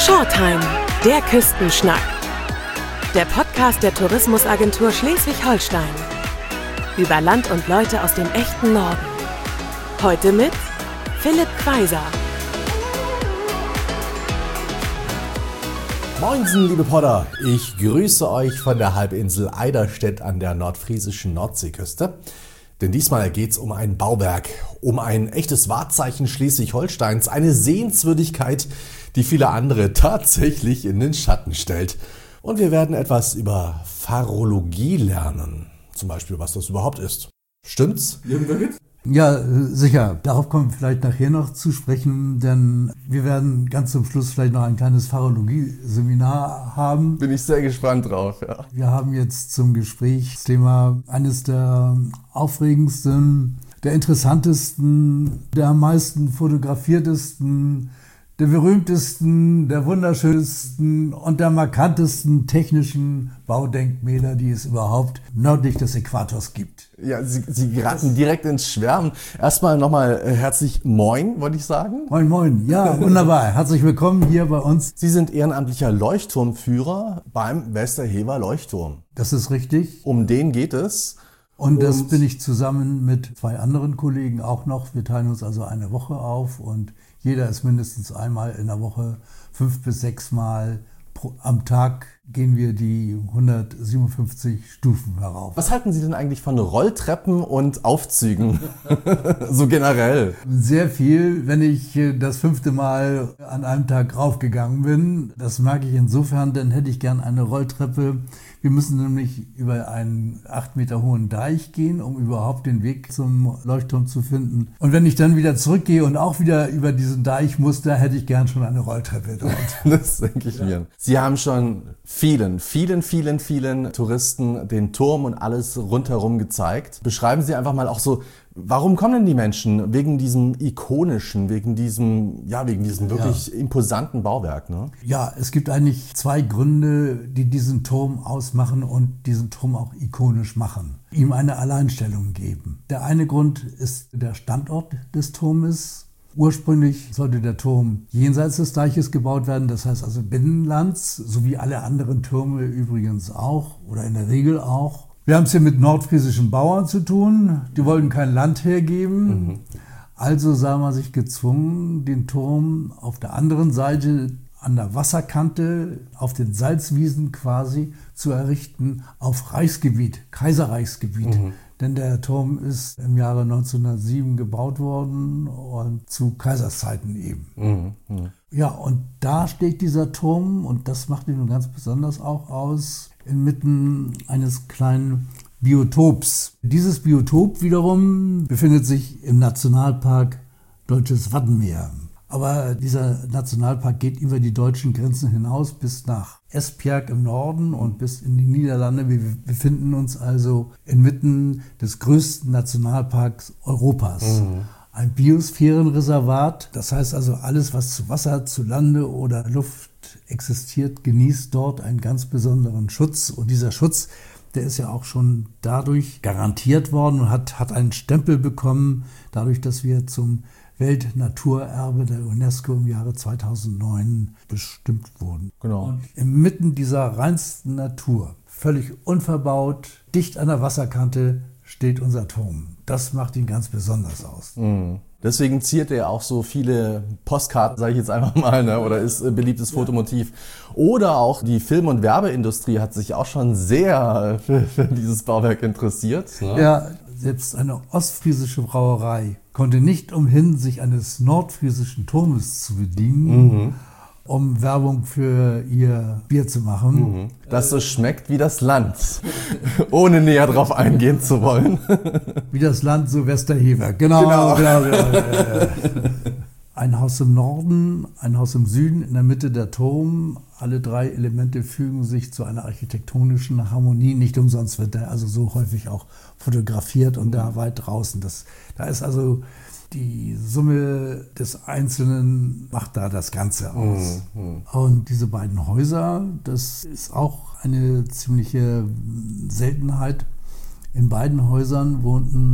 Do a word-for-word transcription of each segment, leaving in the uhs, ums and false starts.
Shortime, der Küstenschnack. Der Podcast der Tourismusagentur Schleswig-Holstein. Über Land und Leute aus dem echten Norden. Heute mit Philipp Quaiser. Moinsen, liebe Podder. Ich grüße euch von der Halbinsel Eiderstedt an der nordfriesischen Nordseeküste. Denn diesmal geht's um ein Bauwerk, um ein echtes Wahrzeichen Schleswig-Holsteins, eine Sehenswürdigkeit, die viele andere tatsächlich in den Schatten stellt. Und wir werden etwas über Pharologie lernen. Zum Beispiel, was das überhaupt ist. Stimmt's? Ja, sicher. Darauf kommen wir vielleicht nachher noch zu sprechen, denn wir werden ganz zum Schluss vielleicht noch ein kleines Pharologie-Seminar haben. Bin ich sehr gespannt drauf, ja. Wir haben jetzt zum Gesprächsthema eines der aufregendsten, der interessantesten, der am meisten fotografiertesten, der berühmtesten, der wunderschönsten und der markantesten technischen Baudenkmäler, die es überhaupt nördlich des Äquators gibt. Ja, Sie, Sie geraten direkt ins Schwärmen. Erstmal nochmal herzlich Moin, wollte ich sagen. Moin, moin. Ja, wunderbar. Herzlich willkommen hier bei uns. Sie sind ehrenamtlicher Leuchtturmführer beim Westerhever Leuchtturm. Das ist richtig. Um den geht es. Und das bin ich zusammen mit zwei anderen Kollegen auch noch. Wir teilen uns also eine Woche auf und jeder ist mindestens einmal in der Woche, fünf bis sechs Mal pro, am Tag gehen wir die hundertsiebenundfünfzig Stufen herauf. Was halten Sie denn eigentlich von Rolltreppen und Aufzügen? So generell. Sehr viel, wenn ich das fünfte Mal an einem Tag raufgegangen bin. Das mag ich insofern, dann hätte ich gern eine Rolltreppe. Wir müssen nämlich über einen acht Meter hohen Deich gehen, um überhaupt den Weg zum Leuchtturm zu finden. Und wenn ich dann wieder zurückgehe und auch wieder über diesen Deich muss, da hätte ich gern schon eine Rolltreppe dort. Das denke ich mir. Sie haben schon vielen, vielen, vielen, vielen Touristen den Turm und alles rundherum gezeigt. Beschreiben Sie einfach mal auch so, warum kommen denn die Menschen? Wegen diesem ikonischen, wegen diesem, ja, wegen diesem wirklich ja. imposanten Bauwerk, ne? Ja, es gibt eigentlich zwei Gründe, die diesen Turm ausmachen und diesen Turm auch ikonisch machen, ihm eine Alleinstellung geben. Der eine Grund ist der Standort des Turmes. Ursprünglich sollte der Turm jenseits des Deiches gebaut werden, das heißt also binnenlands, so wie alle anderen Türme übrigens auch oder in der Regel auch. Wir haben es hier mit nordfriesischen Bauern zu tun, die wollten kein Land hergeben. Mhm. Also sah man sich gezwungen, den Turm auf der anderen Seite an der Wasserkante, auf den Salzwiesen quasi, zu errichten, auf Reichsgebiet, Kaiserreichsgebiet. Mhm. Denn der Turm ist im Jahre neunzehnhundertsieben gebaut worden und zu Kaiserszeiten eben. Mhm. Mhm. Ja, und da steht dieser Turm, und das macht ihn ganz besonders auch aus, inmitten eines kleinen Biotops. Dieses Biotop wiederum befindet sich im Nationalpark Deutsches Wattenmeer. Aber dieser Nationalpark geht über die deutschen Grenzen hinaus bis nach Esbjerg im Norden und bis in die Niederlande. Wir befinden uns also inmitten des größten Nationalparks Europas. Mhm. Ein Biosphärenreservat, das heißt also alles, was zu Wasser, zu Lande oder Luft existiert, genießt dort einen ganz besonderen Schutz. Und dieser Schutz, der ist ja auch schon dadurch garantiert worden und hat, hat einen Stempel bekommen, dadurch, dass wir zum Weltnaturerbe der UNESCO im Jahre zweitausendneun bestimmt wurden. Genau. Und inmitten dieser reinsten Natur, völlig unverbaut, dicht an der Wasserkante, steht unser Turm. Das macht ihn ganz besonders aus. Mhm. Deswegen ziert er auch so viele Postkarten, sage ich jetzt einfach mal, ne? Oder ist ein beliebtes ja. Fotomotiv. Oder auch die Film- und Werbeindustrie hat sich auch schon sehr für, für dieses Bauwerk interessiert. Ne? Ja, selbst eine ostfriesische Brauerei konnte nicht umhin, sich eines nordfriesischen Turmes zu bedienen, mhm. um Werbung für ihr Bier zu machen. Mhm. Das so schmeckt wie das Land, ohne näher drauf eingehen zu wollen. Wie das Land, so Westerhever. Genau, genau. genau, genau. Ein Haus im Norden, ein Haus im Süden, in der Mitte der Turm. Alle drei Elemente fügen sich zu einer architektonischen Harmonie. Nicht umsonst wird er also so häufig auch fotografiert und da weit draußen. Das, da ist also die Summe des Einzelnen macht da das Ganze aus. Mhm. Und diese beiden Häuser, das ist auch eine ziemliche Seltenheit. In beiden Häusern wohnten bis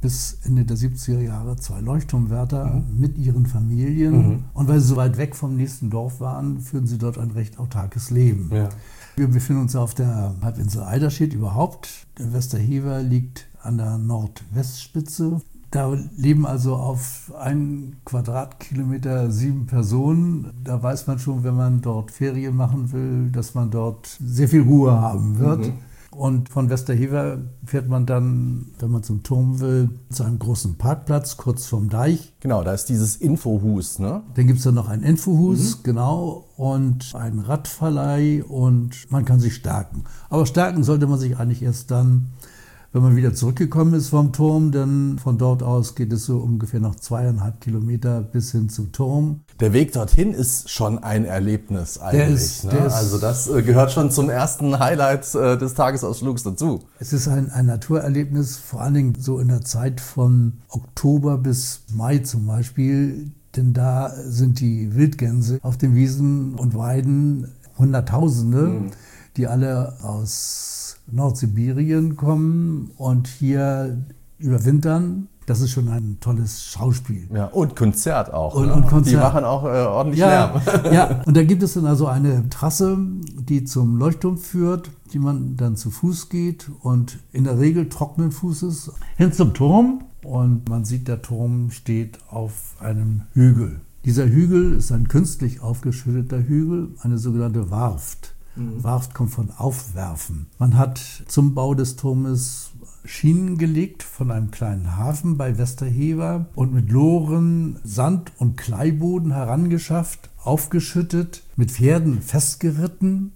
bis Ende der siebziger Jahre zwei Leuchtturmwärter mhm. mit ihren Familien. Mhm. Und weil sie so weit weg vom nächsten Dorf waren, führten sie dort ein recht autarkes Leben. Ja. Wir befinden uns auf der Halbinsel Eiderstedt überhaupt. Der Westerhever liegt an der Nordwestspitze. Da leben also auf einen Quadratkilometer sieben Personen. Da weiß man schon, wenn man dort Ferien machen will, dass man dort sehr viel Ruhe haben wird. Mhm. Und von Westerhever fährt man dann, wenn man zum Turm will, zu einem großen Parkplatz kurz vorm Deich. Genau, da ist dieses Infohus, ne? Dann gibt es dann noch ein Infohus, mhm. genau, und einen Radverleih und man kann sich stärken. Aber stärken sollte man sich eigentlich erst dann, wenn man wieder zurückgekommen ist vom Turm, denn von dort aus geht es so ungefähr noch zweieinhalb Kilometer bis hin zum Turm. Der Weg dorthin ist schon ein Erlebnis eigentlich. Der ist, ne? der ist, also das gehört schon zum ersten Highlight des Tagesausflugs dazu. Es ist ein, ein Naturerlebnis, vor allen Dingen so in der Zeit von Oktober bis Mai zum Beispiel, denn da sind die Wildgänse auf den Wiesen und Weiden Hunderttausende, mhm. die alle aus Nordsibirien kommen und hier überwintern. Das ist schon ein tolles Schauspiel. Ja, und Konzert auch. Und, ne? und Konzert. Die machen auch äh, ordentlich ja, Lärm. Ja, und da gibt es dann also eine Trasse, die zum Leuchtturm führt, die man dann zu Fuß geht und in der Regel trockenen Fußes hin zum Turm. Und man sieht, der Turm steht auf einem Hügel. Dieser Hügel ist ein künstlich aufgeschütteter Hügel, eine sogenannte Warft. Mhm. Warft kommt von Aufwerfen. Man hat zum Bau des Turmes Schienen gelegt von einem kleinen Hafen bei Westerhever und mit Loren, Sand und Kleiboden herangeschafft, aufgeschüttet, mit Pferden festgeritten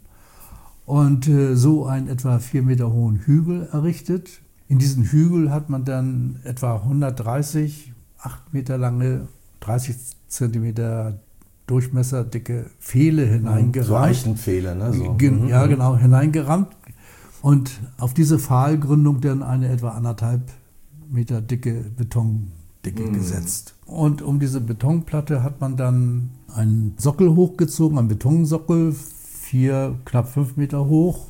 und äh, so einen etwa vier Meter hohen Hügel errichtet. In diesen Hügel hat man dann etwa hundertdreißig, acht Meter lange, dreißig Zentimeter Durchmesser dicke Pfähle hineingerammt. So Eichenpfähle, ne? So. Ge- ja, genau, hineingerammt. Und auf diese Pfahlgründung dann eine etwa anderthalb Meter dicke Betondicke mhm. gesetzt. Und um diese Betonplatte hat man dann einen Sockel hochgezogen, einen Betonsockel, vier, knapp fünf Meter hoch.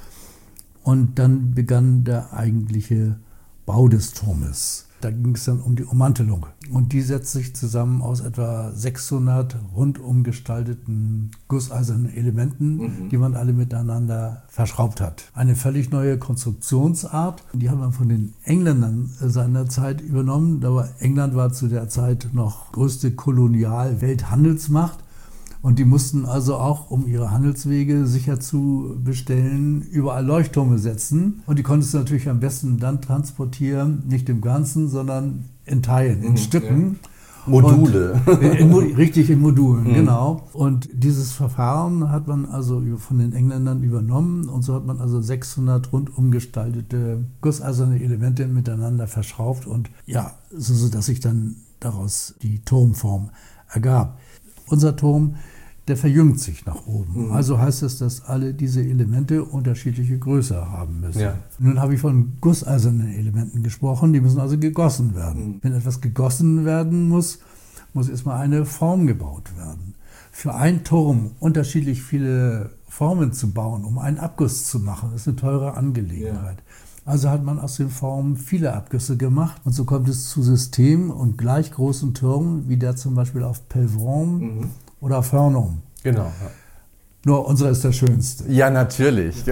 Und dann begann der eigentliche Bau des Turmes. Da ging es dann um die Ummantelung. Und die setzt sich zusammen aus etwa sechshundert rundum gestalteten gusseisernen Elementen, mhm. die man alle miteinander verschraubt hat. Eine völlig neue Konstruktionsart. Die haben wir von den Engländern seinerzeit übernommen. Aber England war zu der Zeit noch größte Kolonial-Welthandelsmacht. Und die mussten also auch, um ihre Handelswege sicher zu bestellen, überall Leuchttürme setzen. Und die konntest du natürlich am besten dann transportieren, nicht im Ganzen, sondern in Teilen, in mhm, Stücken. Ja. Module. In, in, richtig in Modulen, mhm. genau. Und dieses Verfahren hat man also von den Engländern übernommen. Und so hat man also sechshundert rundum gestaltete gusseiserne Elemente miteinander verschraubt. Und ja, so dass sich dann daraus die Turmform ergab. Unser Turm, der verjüngt sich nach oben. Mhm. Also heißt es, dass alle diese Elemente unterschiedliche Größe haben müssen. Ja. Nun habe ich von gusseisernen Elementen gesprochen, die müssen also gegossen werden. Mhm. Wenn etwas gegossen werden muss, muss erstmal eine Form gebaut werden. Für einen Turm unterschiedlich viele Formen zu bauen, um einen Abguss zu machen, ist eine teure Angelegenheit. Ja. Also hat man aus den Formen viele Abgüsse gemacht und so kommt es zu Systemen und gleich großen Türmen, wie der zum Beispiel auf Pelvoux mhm. oder Fernum. Genau. Ja. Nur unserer ist der schönste. Ja, natürlich.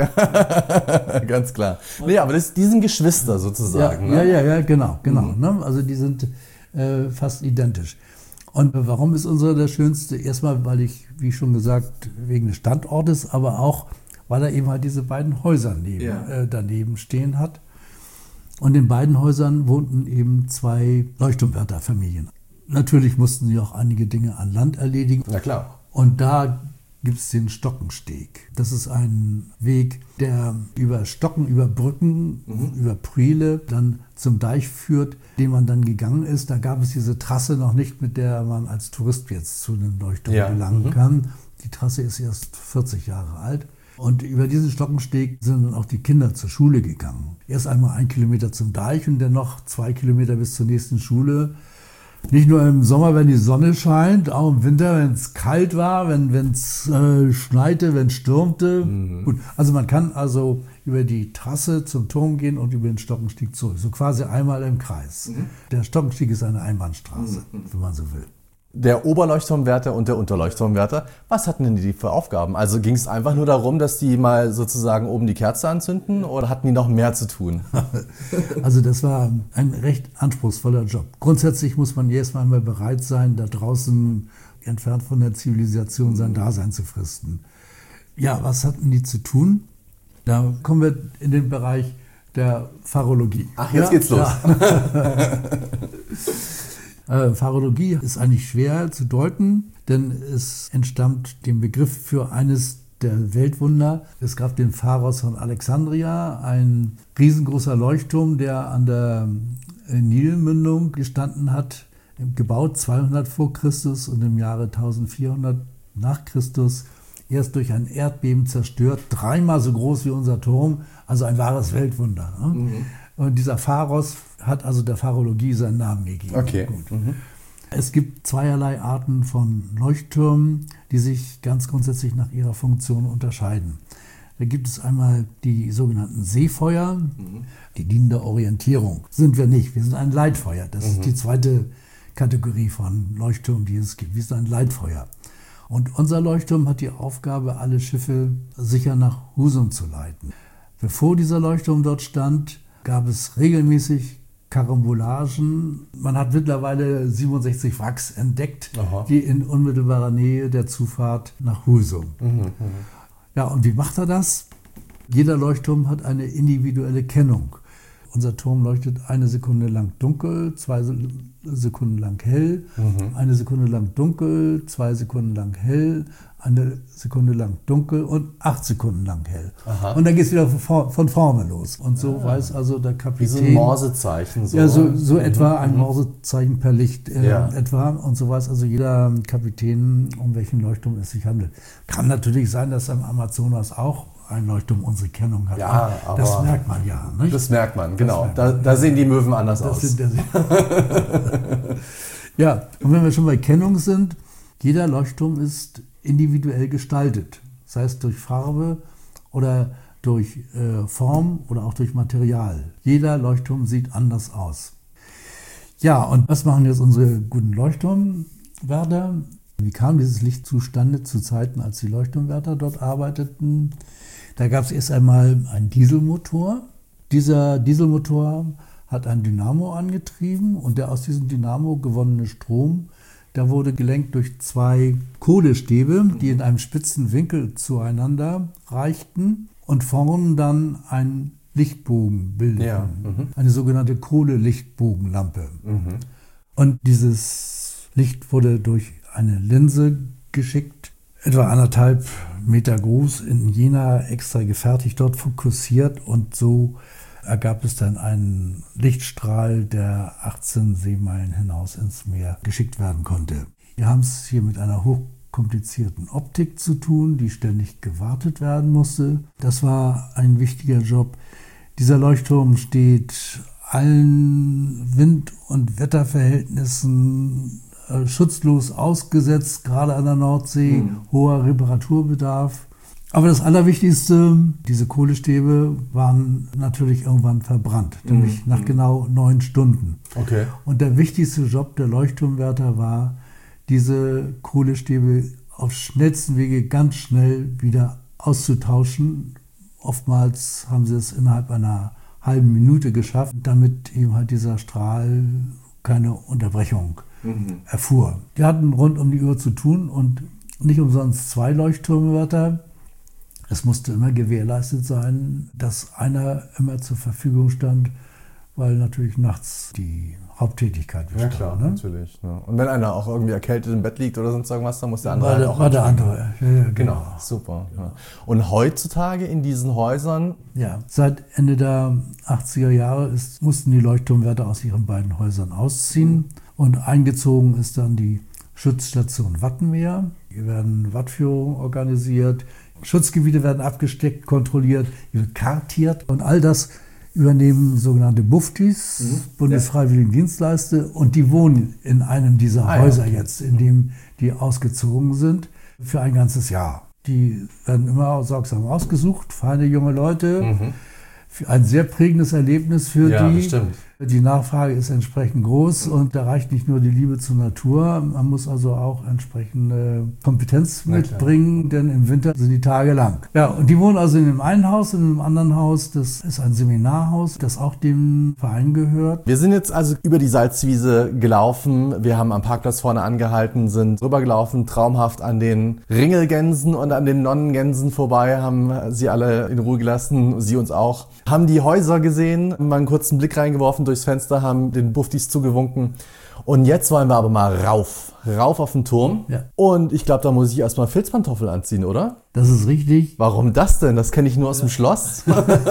Ganz klar. Nee, aber das, die sind Geschwister sozusagen. Ja, ne? ja, ja, genau. genau mhm. ne? Also die sind äh, fast identisch. Und warum ist unserer der schönste? Erstmal, weil ich, wie schon gesagt, wegen des Standortes, aber auch weil er eben halt diese beiden Häuser neben, ja. äh, daneben stehen hat. Und in beiden Häusern wohnten eben zwei Leuchtturmwärterfamilien. Natürlich mussten sie auch einige Dinge an Land erledigen. Na klar. Und da gibt es den Stockensteg. Das ist ein Weg, der über Stocken, über Brücken, mhm. über Priele dann zum Deich führt, den man dann gegangen ist. Da gab es diese Trasse noch nicht, mit der man als Tourist jetzt zu einem Leuchtturm ja. gelangen mhm. kann. Die Trasse ist erst vierzig Jahre alt. Und über diesen Stockensteg sind dann auch die Kinder zur Schule gegangen. Erst einmal ein Kilometer zum Deich und dann noch zwei Kilometer bis zur nächsten Schule. Nicht nur im Sommer, wenn die Sonne scheint, auch im Winter, wenn es kalt war, wenn es äh, schneite, wenn es stürmte. Mhm. Gut, also man kann also über die Trasse zum Turm gehen und über den Stockenstieg zurück. So quasi einmal im Kreis. Mhm. Der Stockenstieg ist eine Einbahnstraße, mhm. wenn man so will. Der Oberleuchtturmwärter und der Unterleuchtturmwärter, was hatten denn die für Aufgaben? Also ging es einfach nur darum, dass die mal sozusagen oben die Kerze anzünden oder hatten die noch mehr zu tun? Also das war ein recht anspruchsvoller Job. Grundsätzlich muss man erst mal bereit sein, da draußen entfernt von der Zivilisation sein Dasein zu fristen. Ja, was hatten die zu tun? Da kommen wir in den Bereich der Pharologie. Ach, jetzt ja? geht's los. Ja. Äh, Pharologie ist eigentlich schwer zu deuten, denn es entstammt dem Begriff für eines der Weltwunder. Es gab den Pharos von Alexandria, ein riesengroßer Leuchtturm, der an der Nilmündung gestanden hat, gebaut zweihundert vor Christus und im Jahre eintausendvierhundert nach Christus erst durch ein Erdbeben zerstört, dreimal so groß wie unser Turm, also ein wahres Weltwunder. Ne? Mhm. Und dieser Pharos hat also der Pharologie seinen Namen gegeben. Okay. Gut. Mhm. Es gibt zweierlei Arten von Leuchttürmen, die sich ganz grundsätzlich nach ihrer Funktion unterscheiden. Da gibt es einmal die sogenannten Seefeuer, mhm. die dienen der Orientierung. Sind wir nicht, wir sind ein Leitfeuer. Das mhm. ist die zweite Kategorie von Leuchttürmen, die es gibt. Wir sind ein Leitfeuer. Und unser Leuchtturm hat die Aufgabe, alle Schiffe sicher nach Husum zu leiten. Bevor dieser Leuchtturm dort stand, gab es regelmäßig Karambolagen. Man hat mittlerweile siebenundsechzig Wracks entdeckt, Aha. die in unmittelbarer Nähe der Zufahrt nach Husum. Mhm, mh. Ja, und wie macht er das? Jeder Leuchtturm hat eine individuelle Kennung. Unser Turm leuchtet eine Sekunde lang dunkel, zwei Sekunden lang hell, mhm. eine Sekunde lang dunkel, zwei Sekunden lang hell, eine Sekunde lang dunkel und acht Sekunden lang hell. Aha. Und dann geht es wieder von, von vorne los. Und so ah. weiß also der Kapitän... Wie so ein Morsezeichen. So. Ja, so, so mhm. etwa ein Morsezeichen per Licht äh, ja. etwa. Und so weiß also jeder Kapitän, um welchen Leuchtturm es sich handelt. Kann natürlich sein, dass am Amazonas auch ein Leuchtturm unsere Kennung hat. Ja, aber das merkt man ja. Nicht? Das merkt man, genau. Merkt man. Da, da sehen die Möwen anders das aus. Sind, ja, und wenn wir schon bei Kennung sind, jeder Leuchtturm ist individuell gestaltet. Sei es durch Farbe oder durch äh, Form oder auch durch Material. Jeder Leuchtturm sieht anders aus. Ja, und was machen jetzt unsere guten Leuchtturmwärter? Wie kam dieses Licht zustande zu Zeiten, als die Leuchtturmwärter dort arbeiteten? Da gab es erst einmal einen Dieselmotor. Dieser Dieselmotor hat ein Dynamo angetrieben und der aus diesem Dynamo gewonnene Strom, der wurde gelenkt durch zwei Kohlestäbe, die in einem spitzen Winkel zueinander reichten und vorn dann einen Lichtbogen bildeten. Ja, mhm. Eine sogenannte Kohlelichtbogenlampe. Mhm. Und dieses Licht wurde durch eine Linse geschickt, etwa anderthalb Meter groß, in Jena extra gefertigt, dort fokussiert und so ergab es dann einen Lichtstrahl, der achtzehn Seemeilen hinaus ins Meer geschickt werden konnte. Wir haben es hier mit einer hochkomplizierten Optik zu tun, die ständig gewartet werden musste. Das war ein wichtiger Job. Dieser Leuchtturm steht allen Wind- und Wetterverhältnissen schutzlos ausgesetzt, gerade an der Nordsee, mhm. hoher Reparaturbedarf. Aber das Allerwichtigste, diese Kohlestäbe waren natürlich irgendwann verbrannt, nämlich mhm. nach genau neun Stunden. Okay. Und der wichtigste Job der Leuchtturmwärter war, diese Kohlestäbe auf schnellsten Wege ganz schnell wieder auszutauschen. Oftmals haben sie es innerhalb einer halben Minute geschafft, damit eben halt dieser Strahl keine Unterbrechung mhm. erfuhr. Die hatten rund um die Uhr zu tun und nicht umsonst zwei Leuchtturmwärter. Es musste immer gewährleistet sein, dass einer immer zur Verfügung stand, weil natürlich nachts die Haupttätigkeit bestand. Ja klar, ne? natürlich. Ne? Und wenn einer auch irgendwie erkältet im Bett liegt oder sonst irgendwas, dann muss der andere war halt der, auch war der andere. Ja, ja, genau. genau, super. Ja. Und heutzutage in diesen Häusern? Ja, seit Ende der achtziger Jahre ist, mussten die Leuchtturmwärter aus ihren beiden Häusern ausziehen. Mhm. Und eingezogen ist dann die Schutzstation Wattenmeer. Hier werden Wattführungen organisiert. Schutzgebiete werden abgesteckt, kontrolliert, kartiert und all das übernehmen sogenannte Buftis, mhm. Bundesfreiwilligendienstleister, und die wohnen in einem dieser ah, Häuser ja. jetzt, in dem die ausgezogen sind, für ein ganzes Jahr. Die werden immer sorgsam ausgesucht, feine junge Leute. Mhm. Ein sehr prägendes Erlebnis für ja, die. Bestimmt. Die Nachfrage ist entsprechend groß und da reicht nicht nur die Liebe zur Natur, man muss also auch entsprechende Kompetenz mitbringen, denn im Winter sind die Tage lang. Ja, und die wohnen also in dem einen Haus, in einem anderen Haus, das ist ein Seminarhaus, das auch dem Verein gehört. Wir sind jetzt also über die Salzwiese gelaufen, wir haben am Parkplatz vorne angehalten, sind rübergelaufen, traumhaft an den Ringelgänsen und an den Nonnengänsen vorbei, haben sie alle in Ruhe gelassen, sie uns auch. Haben die Häuser gesehen, mal einen kurzen Blick reingeworfen durchs Fenster, haben den Buftis zugewunken. Und jetzt wollen wir aber mal rauf, rauf auf den Turm. Ja. Und ich glaube, da muss ich erstmal Filzpantoffeln anziehen, oder? Das ist richtig. Warum das denn? Das kenne ich nur aus ja. dem Schloss.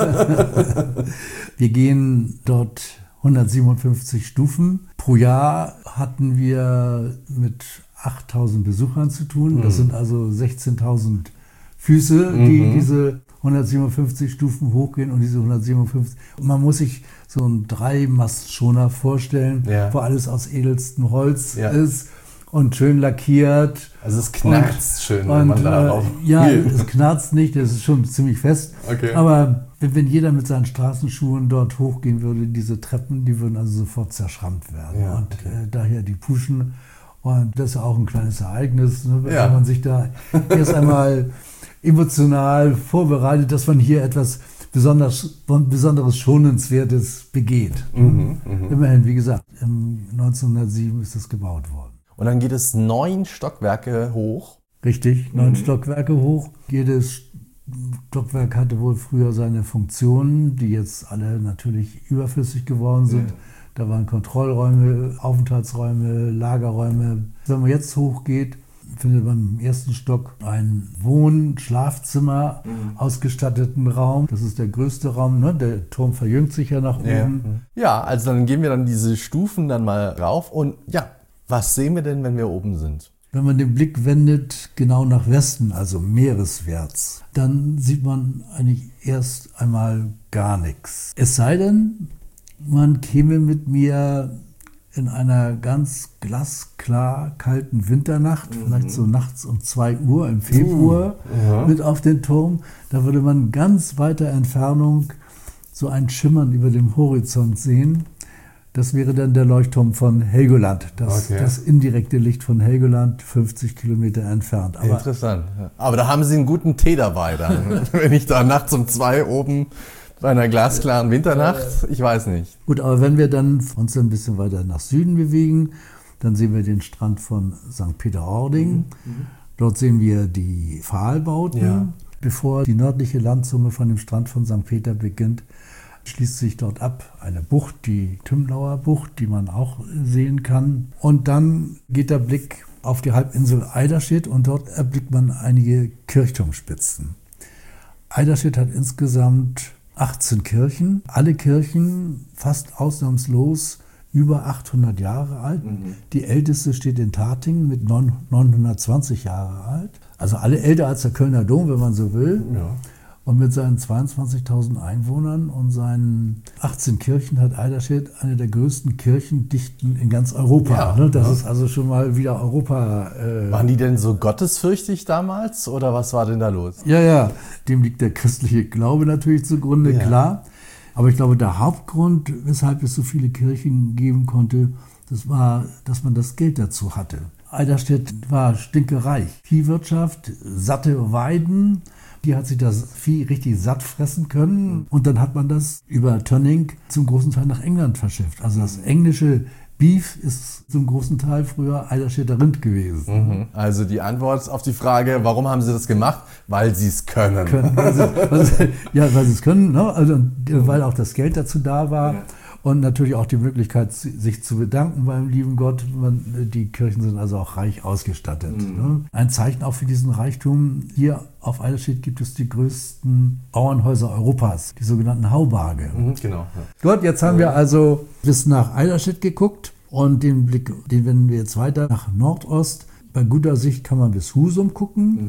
Wir gehen dort hundertsiebenundfünfzig Stufen. Pro Jahr hatten wir mit achttausend Besuchern zu tun. Mhm. Das sind also sechzehntausend Füße, die mhm. diese hundertsiebenundfünfzig Stufen hochgehen und diese hundertsiebenundfünfzig. Und man muss sich so einen Dreimastschoner vorstellen, ja. wo alles aus edelstem Holz ja. ist und schön lackiert. Also es knarzt schön, wenn und, man da drauf Ja, es knarzt nicht, das ist schon ziemlich fest. Okay. Aber wenn, wenn jeder mit seinen Straßenschuhen dort hochgehen würde, diese Treppen, die würden also sofort zerschrammt werden. Ja, und okay. äh, daher die Puschen. Und das ist ja auch ein kleines Ereignis, ne, wenn ja. man sich da erst einmal emotional vorbereitet, dass man hier etwas besonders, besonderes Schonenswertes begeht. Mhm, mh. Immerhin, wie gesagt, neunzehnhundertsieben ist das gebaut worden. Und dann geht es neun Stockwerke hoch. Richtig, neun mhm. Stockwerke hoch. Jedes Stockwerk hatte wohl früher seine Funktionen, die jetzt alle natürlich überflüssig geworden sind. Mhm. Da waren Kontrollräume, Aufenthaltsräume, Lagerräume. Wenn man jetzt hochgeht, findet man im ersten Stock einen Wohn-, Schlafzimmer, mhm. ausgestatteten Raum. Das ist der größte Raum, ne? Der Turm verjüngt sich ja nach oben. Ja. ja, also dann gehen wir dann diese Stufen dann mal rauf. Und ja, was sehen wir denn, wenn wir oben sind? Wenn man den Blick wendet, genau nach Westen, also meereswärts, dann sieht man eigentlich erst einmal gar nichts. Es sei denn, man käme mit mir in einer ganz glasklar kalten Winternacht, mhm. vielleicht so nachts um zwei Uhr im Februar, uh, mit auf den Turm. Da würde man ganz weiter Entfernung so ein Schimmern über dem Horizont sehen. Das wäre dann der Leuchtturm von Helgoland, das, okay. das indirekte Licht von Helgoland, fünfzig Kilometer entfernt. Aber Interessant. Aber da haben Sie einen guten Tee dabei dann, wenn ich da nachts um zwei oben bei einer glasklaren Winternacht, ich weiß nicht. Gut, aber wenn wir dann uns ein bisschen weiter nach Süden bewegen, dann sehen wir den Strand von Sankt Peter-Ording. Mhm. Dort sehen wir die Pfahlbauten. Ja. Bevor die nördliche Landzunge von dem Strand von Sankt Peter beginnt, schließt sich dort ab eine Bucht, die Tümlauer Bucht, die man auch sehen kann. Und dann geht der Blick auf die Halbinsel Eiderstedt und dort erblickt man einige Kirchturmspitzen. Eiderstedt hat insgesamt achtzehn Kirchen, alle Kirchen fast ausnahmslos über achthundert Jahre alt. Mhm. Die älteste steht in Tatingen mit neunhundertzwanzig Jahre alt. Also alle älter als der Kölner Dom, wenn man so will. Ja. Und mit seinen zweiundzwanzigtausend Einwohnern und seinen achtzehn Kirchen hat Eiderstedt eine der größten Kirchendichten in ganz Europa. Ja, das ja. ist also schon mal wieder Europa. Äh Waren die denn so gottesfürchtig damals oder was war denn da los? Ja, ja, dem liegt der christliche Glaube natürlich zugrunde, ja. klar. Aber ich glaube, der Hauptgrund, weshalb es so viele Kirchen geben konnte, das war, dass man das Geld dazu hatte. Eiderstedt war stinkereich. Viehwirtschaft, satte Weiden. Die hat sich das Vieh richtig satt fressen können und dann hat man das über Tönning zum großen Teil nach England verschifft. Also das englische Beef ist zum großen Teil früher Eiderstedter Rind gewesen. Mhm. Also die Antwort auf die Frage, warum haben sie das gemacht? Weil sie es können. können weil sie, weil sie, ja, weil sie es können, ne? Also, weil auch das Geld dazu da war. Ja. Und natürlich auch die Möglichkeit, sich zu bedanken beim lieben Gott. Man, die Kirchen sind also auch reich ausgestattet. Mhm. Ne? Ein Zeichen auch für diesen Reichtum. Hier auf Eiderstedt gibt es die größten Bauernhäuser Europas, die sogenannten Haubarge. Mhm, genau. Ja. Gut, jetzt haben wir also bis nach Eiderstedt geguckt und den Blick, den wenden wir jetzt weiter nach Nordost. Bei guter Sicht kann man bis Husum gucken. Mhm.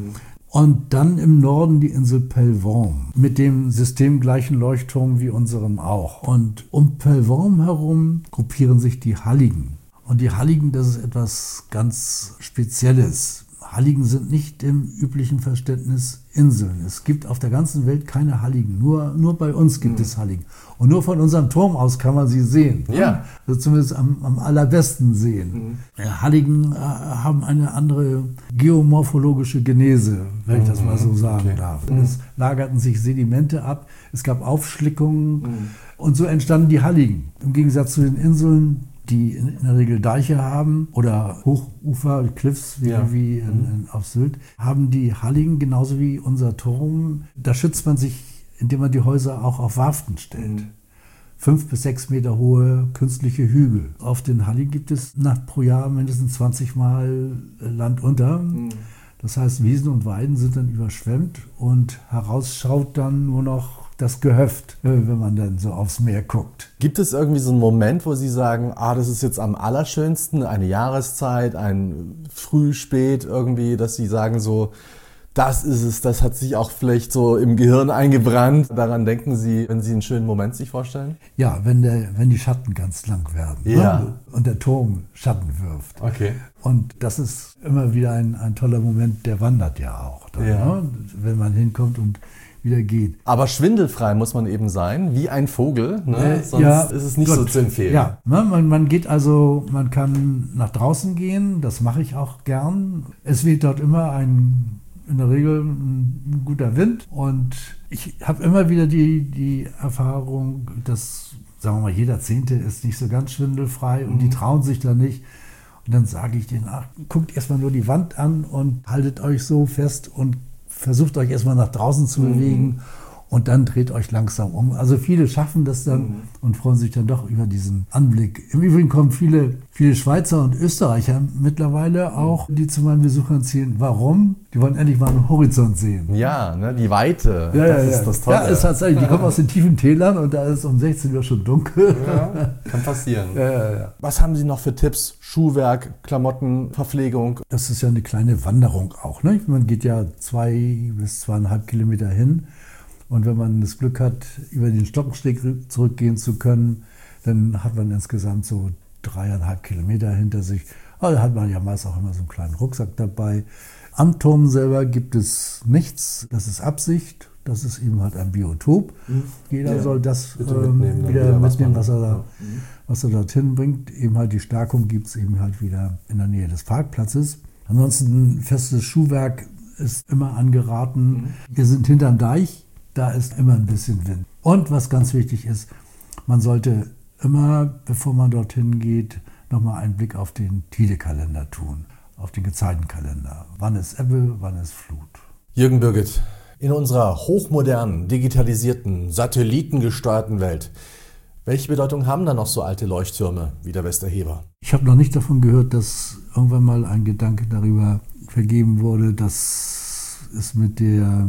Und dann im Norden die Insel Pellworm mit dem systemgleichen Leuchtturm wie unserem auch. Und um Pellworm herum gruppieren sich die Halligen. Und die Halligen, das ist etwas ganz Spezielles. Halligen sind nicht im üblichen Verständnis Inseln. Es gibt auf der ganzen Welt keine Halligen. Nur, nur bei uns gibt mhm. es Halligen. Und nur von unserem Turm aus kann man sie sehen. Ja. Also zumindest am, am allerbesten sehen. Mhm. Ja, Halligen äh, haben eine andere geomorphologische Genese, wenn ich mhm. das mal so sagen okay. darf. Mhm. Es lagerten sich Sedimente ab, es gab Aufschlickungen mhm. und so entstanden die Halligen. Im Gegensatz zu den Inseln, die in der Regel Deiche haben oder Hochufer, Cliffs wie, ja. wie in, in, auf Sylt, haben die Halligen genauso wie unser Turm. Da schützt man sich, indem man die Häuser auch auf Warften stellt. Mhm. Fünf bis sechs Meter hohe künstliche Hügel. Auf den Halligen gibt es nach pro Jahr mindestens zwanzig Mal Land unter. Mhm. Das heißt, Wiesen und Weiden sind dann überschwemmt und herausschaut dann nur noch das Gehöft, wenn man dann so aufs Meer guckt. Gibt es irgendwie so einen Moment, wo Sie sagen, ah, das ist jetzt am allerschönsten, eine Jahreszeit, ein Früh, Spät irgendwie, dass Sie sagen so, das ist es, das hat sich auch vielleicht so im Gehirn eingebrannt. Daran denken Sie, wenn Sie einen schönen Moment sich vorstellen? Ja, wenn, der, wenn die Schatten ganz lang werden ja. ne? und der Turm Schatten wirft. Okay. Und das ist immer wieder ein, ein toller Moment, der wandert ja auch. Dann, ja. Ne? Wenn man hinkommt und wieder geht. Aber schwindelfrei muss man eben sein, wie ein Vogel, ne? äh, sonst ja, ist es nicht Gott, so zu empfehlen. Ja, ne? man, man geht also, man kann nach draußen gehen, das mache ich auch gern. Es weht dort immer ein, in der Regel ein guter Wind und ich habe immer wieder die, die Erfahrung, dass, sagen wir mal, jeder Zehnte ist nicht so ganz schwindelfrei und mhm. die trauen sich da nicht. Und dann sage ich denen, ach, guckt erstmal nur die Wand an und haltet euch so fest und versucht euch erstmal nach draußen zu mhm. bewegen und dann dreht euch langsam um. Also viele schaffen das dann mhm. und freuen sich dann doch über diesen Anblick. Im Übrigen kommen viele, viele Schweizer und Österreicher mittlerweile auch, die zu meinen Besuchern zählen. Warum? Die wollen endlich mal einen Horizont sehen. Ja, ne, die Weite, ja, das ja, ist ja. das Tolle. Ja, ist tatsächlich, die kommen aus den tiefen Tälern und da ist um sechzehn Uhr schon dunkel. Ja, kann passieren. Ja, ja, ja. Was haben Sie noch für Tipps? Schuhwerk, Klamotten, Verpflegung? Das ist ja eine kleine Wanderung auch. Ne? Man geht ja zwei bis zweieinhalb Kilometer hin. Und wenn man das Glück hat, über den Stockensteg zurückgehen zu können, dann hat man insgesamt so dreieinhalb Kilometer hinter sich. Aber da hat man ja meist auch immer so einen kleinen Rucksack dabei. Am Turm selber gibt es nichts. Das ist Absicht. Das ist eben halt ein Biotop. Mhm. Jeder ja, soll das ähm, mitnehmen, wieder, wieder mitnehmen, was, was, er da, mhm. was er dorthin bringt. Eben halt die Stärkung gibt es eben halt wieder in der Nähe des Parkplatzes. Ansonsten festes Schuhwerk ist immer angeraten. Mhm. Wir sind hinterm Deich. Da ist immer ein bisschen Wind. Und was ganz wichtig ist, man sollte immer, bevor man dorthin geht, nochmal einen Blick auf den Tide-Kalender tun, auf den Gezeitenkalender. Wann ist Ebbe, wann ist Flut? Jürgen Birgit, in unserer hochmodernen, digitalisierten, satellitengesteuerten Welt, welche Bedeutung haben da noch so alte Leuchttürme wie der Westerhever? Ich habe noch nicht davon gehört, dass irgendwann mal ein Gedanke darüber vergeben wurde, dass es mit der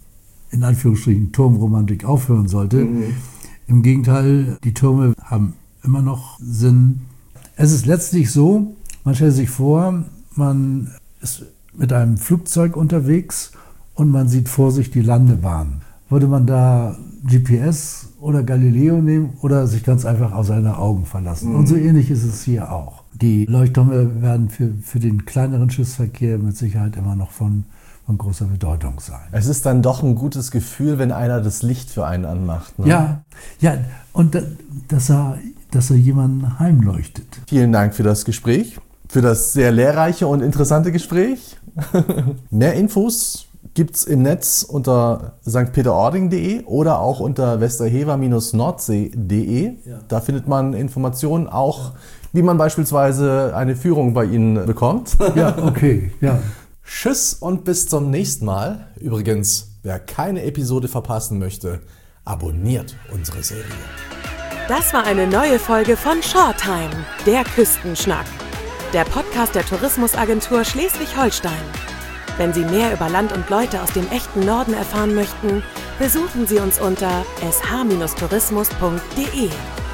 in Anführungsstrichen Turmromantik aufhören sollte. Mhm. Im Gegenteil, die Türme haben immer noch Sinn. Es ist letztlich so, man stellt sich vor, man ist mit einem Flugzeug unterwegs und man sieht vor sich die Landebahn. Würde man da G P S oder Galileo nehmen oder sich ganz einfach auf seine Augen verlassen? Mhm. Und so ähnlich ist es hier auch. Die Leuchttürme werden für, für den kleineren Schiffsverkehr mit Sicherheit immer noch von von großer Bedeutung sein. Es ist dann doch ein gutes Gefühl, wenn einer das Licht für einen anmacht. Ne? Ja, ja, und da, dass er, dass er jemanden heimleuchtet. Vielen Dank für das Gespräch, für das sehr lehrreiche und interessante Gespräch. Mehr Infos gibt's im Netz unter sankt peter ording punkt de oder auch unter westerhever Nordsee punkt de. Ja. Da findet man Informationen auch, wie man beispielsweise eine Führung bei Ihnen bekommt. Ja, okay, ja. Tschüss und bis zum nächsten Mal. Übrigens, wer keine Episode verpassen möchte, abonniert unsere Serie. Das war eine neue Folge von Shoretime, der Küstenschnack. Der Podcast der Tourismusagentur Schleswig-Holstein. Wenn Sie mehr über Land und Leute aus dem echten Norden erfahren möchten, besuchen Sie uns unter s h tourismus punkt de.